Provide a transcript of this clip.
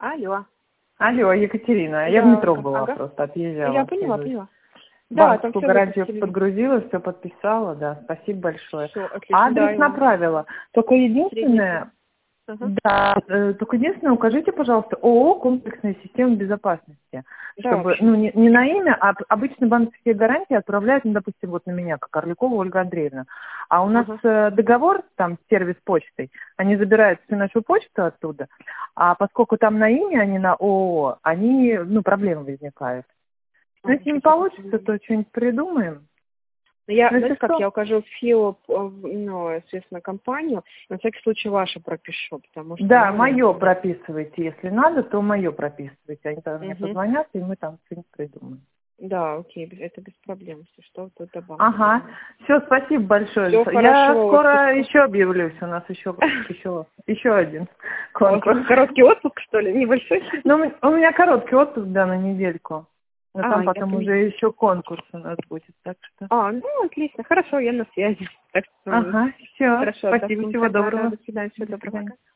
Алло. Алло, Екатерина, я в метро была, просто отъезжала. Я поняла. Да, там банковскую гарантию подгрузила, все подписала, да, спасибо большое. Все, отлично. Адрес направила. Только единственное, только единственное, укажите, пожалуйста, ООО «Комплексная система безопасности». Чтобы, не на имя, а обычно банковские гарантии отправляют, допустим, вот на меня, как Орликова Ольга Андреевна. А у нас договор, там, с сервис почтой, они забирают всю нашу почту оттуда, а поскольку там на имя, а не на ООО, они, проблемы возникают. Но если не получится, то что-нибудь придумаем. Знаете, как я укажу ФИО, соответственно, компанию, на всякий случай ваше пропишу, потому что... Да, мое прописывайте, если надо, то мое прописывайте. Они там мне позвонят, и мы там что-нибудь придумаем. Да, окей, это без проблем, если что, то добавим. Ага, все, спасибо большое. Всё Я хорошо, скоро еще объявлюсь, у нас еще один конкурс. Короткий отпуск, что ли, небольшой? У меня короткий отпуск, да, на недельку. Но там потом уже еще конкурс у нас будет, так что... Отлично, хорошо, я на связи. Так что, все, хорошо, спасибо, всего доброго. До свидания, всего доброго.